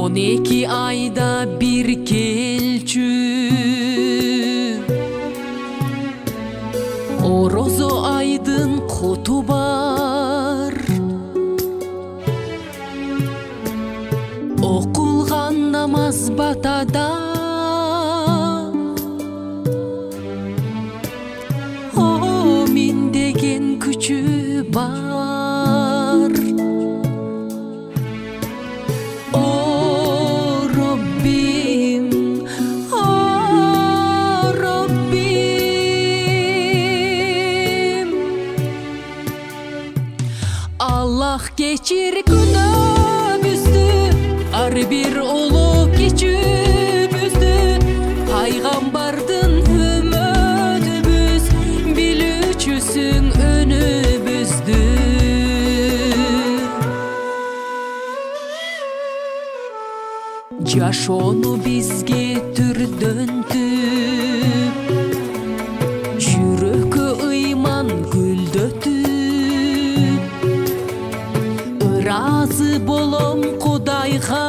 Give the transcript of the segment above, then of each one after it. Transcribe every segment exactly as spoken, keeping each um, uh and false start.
он эки айда бир келчү, орозо айдын куту бар. Окулган намаз батада, о мен деген күчү бар. О Роббим, о Роббим, Аллах кечир күнөөбүздү, ар бир улуу кечүүбүздү, пайгамбардын үмөтүбүз, билүүчүсүң өнүбүздү. Жашоону бизге түрдөнтүп, жүрөккө ыйман гүлдөтүп, ыраазы болом Кудайга.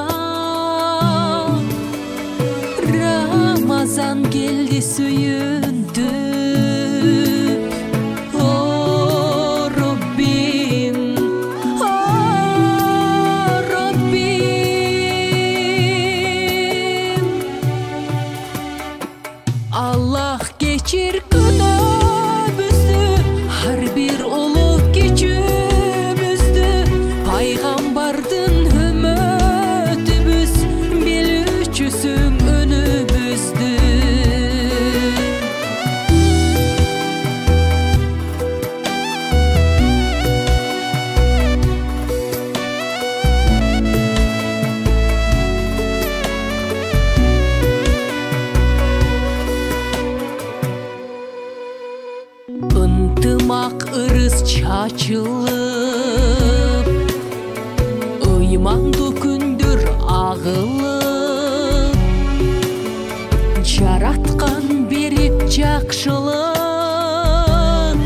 Рамазан келди сүйүнтүп. О Роббим, о Роббим, Аллах кечир күнөөбүздү, ар бир улуу кечүүбүздү, пайгамбардын үмөтүбүз, билүүчүсүң өнүбүздү. Ынтымак ырыс чачылып, ыймандуу күндөр агылып, жараткан берип жакшылык.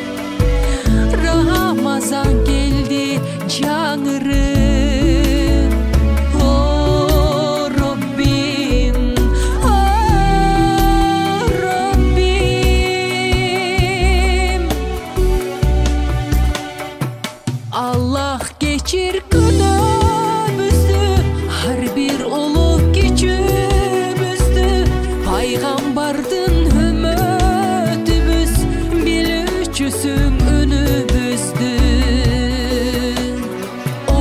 Рамазан келди жаңырып. О Роббим, о Роббим, Аллах кечир күнөөбүздү, ар бир улуу кечүүбүздү, пайгамбардын үмөтүбүз, билүүчүсүң өнүбүздү. О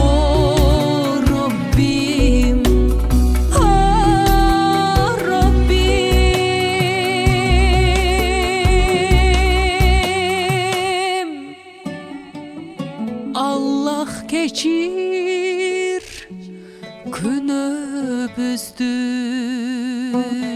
Роббим, о Роббим, Аллах кечир күнөөбүздү.